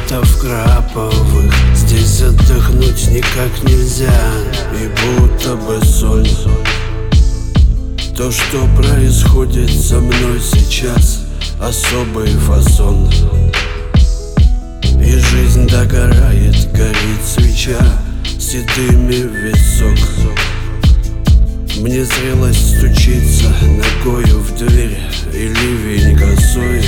беретов краповых. Здесь отдохнуть никак нельзя, и будто бы сон. То, что происходит со мной сейчас, особый фасон. И жизнь догорает, горит свеча седыми в висок. Мне зрелость стучится ногою в дверь, и ливень косой.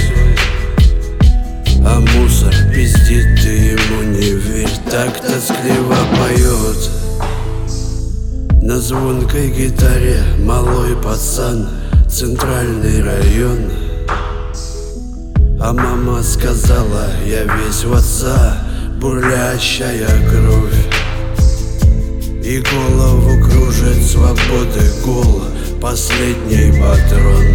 А мусор пиздит, ты ему не верь, так тоскливо поет. На звонкой гитаре малой пацан, центральный район. А мама сказала, я весь в отца, бурлящая кровь. И голову кружит свободы гул, последний патрон.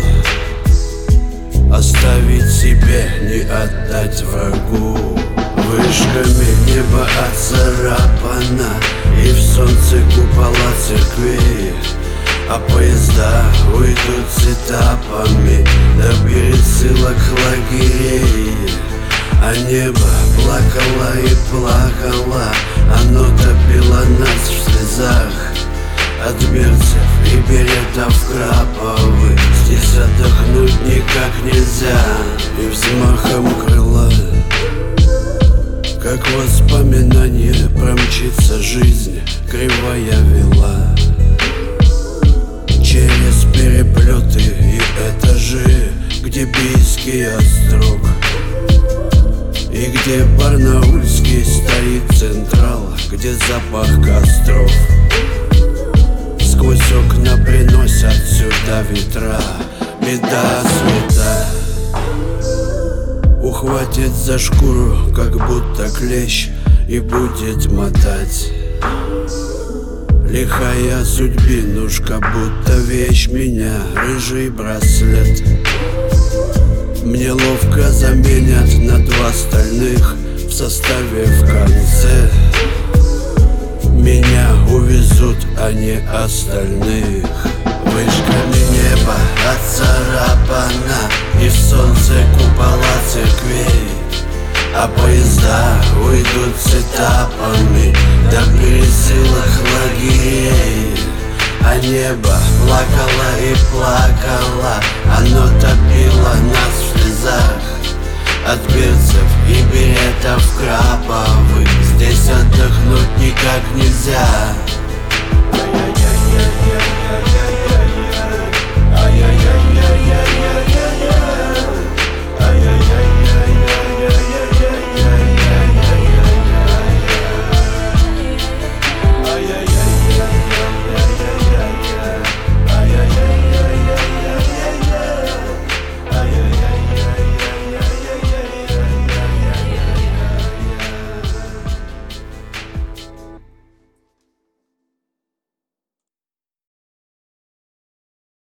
Оставить себе, не отдать врагу. Вышками небо отцарапано, и в солнце купола церквей. А поезда уйдут с этапами до пересылок лагерей. А небо плакало и плакало, оно топило нас в слезах. От берцев и беретов краповых здесь отдохнуть никак нельзя. И взмахом крыла, как воспоминание, промчится жизнь, кривая вела. Через переплеты и этажи, где Бийский острог, и где Барнаульский стоит централ, где запах костров. Сквозь окна приносят сюда ветра, беда света. Ухватит за шкуру, как будто клещ, и будет мотать. Лихая судьбинушка, будто вещь меня, рыжий браслет. Мне ловко заменят на два стальных в составе в конце. Меня увезут, а не остальных. Вышками небо отцарапано, и в солнце купола церквей. А поезда уйдут с этапами до пересылок лагерей. А небо плакало и плакало, оно топило нас в слезах. От берцев и беретов краповых здесь отдохнуть никак нельзя.